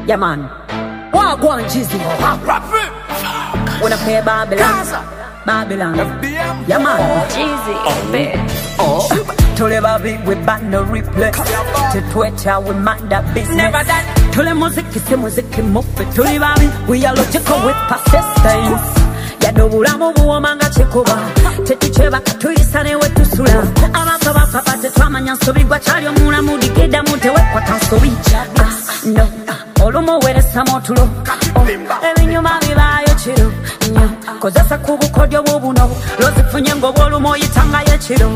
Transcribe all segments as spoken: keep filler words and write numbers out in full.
Yeah man. Walk one Jizzy. Wanna play Babylon? Babylon. Yeah man. Jizzy. Oh. To the Bobby we ban no replay. To Twitter we mind that business. Never done. To the music is the music move. To the Bobby we are logical with persistence. Ya dobulamu buwomanga chikuba tetucheba katuyisane wetusula abasa basa pate twamanya nsobigwa kyali omulamu digeda mutewe kwatansobicha no olumu weresa motulo ebinyuma bibayo kiro nyo kozesa kubukodyo bubuno lozifunye ngobwolumu oyitanga yekiro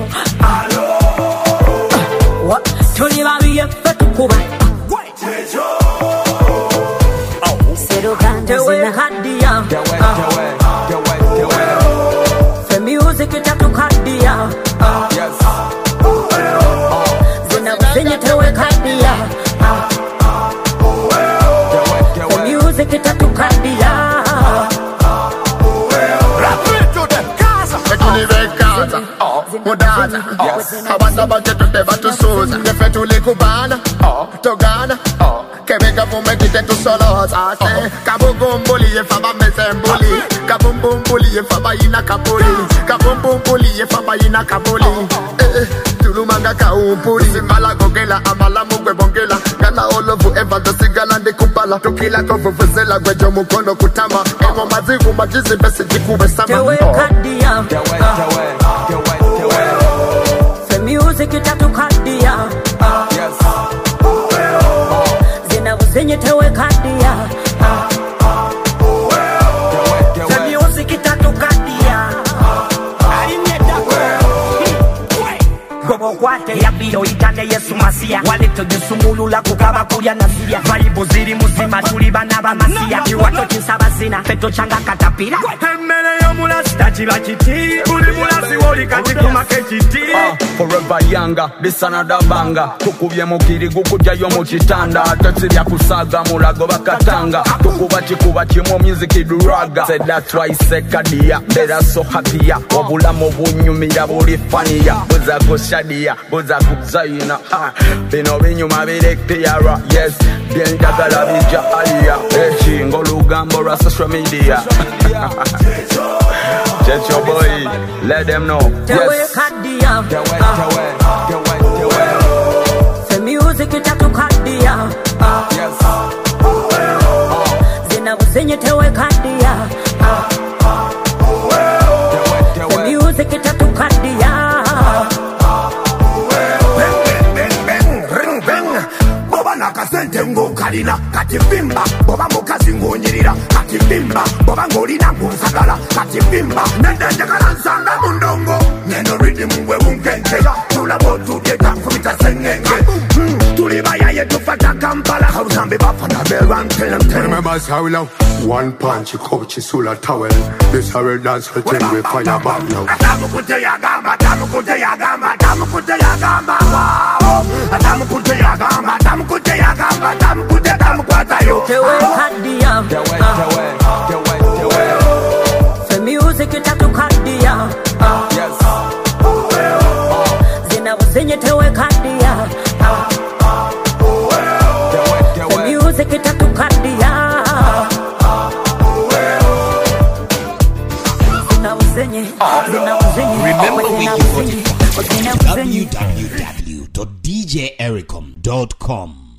tuli babiye fetukuba tewe hadia the music itatukadia yes zina zenye tewe kadia the music itatukadia rap it to them Gaza etunive Gaza oh mudaza yes abanda batetu teba tusuza nefetuli kubana oh togana oh kebeka fumekite tusoloza ase kabugumbuli yefaba mesembuli kabumbumbuli yefaba ina kapuli kabumbumbuli yefaba ina kapuli eh tulumanga kaumpuli simbala gogela amala mugwe bongela gana olovu eva dosigala ndikupala tukila kovuvuzela gwejo mukono kutama emo mazigu majizi besi jikube sama tewe kadia tewe tewe tewe tewe the music itatukadia yes zenye tewe kadia the music itatukadia gobo kwate ya bio itande Yesu masia wale tujisumulula kukaba kuya nasia vaibu ziri muzima tulibana ba masia kiwato chisabazina peto changa katapira emele yo mulasta chiba chiti uli mulasi woli katikuma kechiti forever younger this another banger tukubye mukiri gukujya yo mu kitanda tatsirya kusaga mulago bakatanga tukuba chikuba chimo music iduraga said that's why sekadia better so happier obulamu bunyumira buli fania buza shadia buza kuzayina bino binyuma birektiara yes bien dagala bija alia echingo lugambo ra social media Jet your boy let them know yes kadia the music itatukadia yes zina zenye tewe kadia the music itatukadia nakasente ngo kalina kativimba boba mukazi ngonyirira kativimba boba ngolina ngonsagala kativimba nende kalansanga mundongo neno rhythm we unkenke tula botu geta kumita sengenge tuliba yaye tufata Kampala hausambe bafana beran tell them remember how long one punch coach sula towel this how dance for ten we fire back now atamu kute ya gamba atamu kute ya gamba atamu kute ya gamba wow atamu kute ya gamba atamu kute ya gamba atamu kute atamu kwata yo tewe kadia tewe tewe tewe tewe the music itatukadia yes zina zenye tewe kadia the music itatukadia Remember we give w w w dot d j ericom dot com